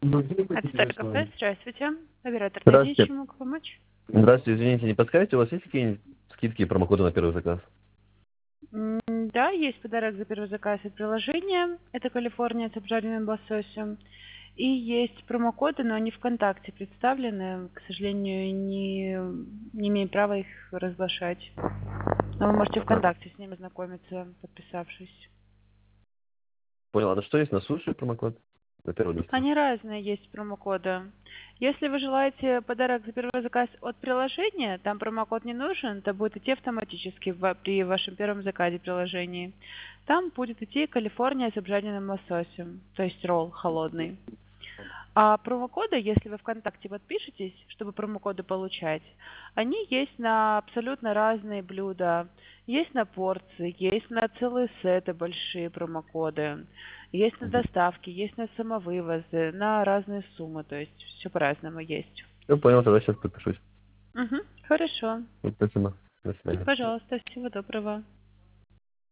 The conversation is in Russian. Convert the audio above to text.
Отстойка кафе, здравствуйте. Оператор связи, Здравствуйте. чем могу помочь? Здравствуйте, извините, не подскажете, у вас есть какие-нибудь скидки и промокоды на первый заказ? Да, есть подарок за первый заказ от приложения. Это Калифорния с обжаренным лососем. И есть промокоды, но они ВКонтакте представлены. К сожалению, не имею права их разглашать. Но вы можете Ага. ВКонтакте с ними знакомиться, подписавшись. Понял, а что есть на суши промокод? На первый заказ. Они разные есть промокоды. Если вы желаете подарок за первый заказ от приложения, там промокод не нужен, это будет идти автоматически при вашем первом заказе приложении. Там будет идти Калифорния с обжаренным лососем, то есть ролл холодный. А промокоды, если вы ВКонтакте подпишетесь, чтобы промокоды получать, они есть на абсолютно разные блюда. Есть на порции, есть на целые сеты большие промокоды, есть на доставки, есть на самовывозы, на разные суммы, то есть все по-разному есть. Я понял, тогда сейчас подпишусь. Хорошо. Спасибо. До свидания. Пожалуйста, всего доброго.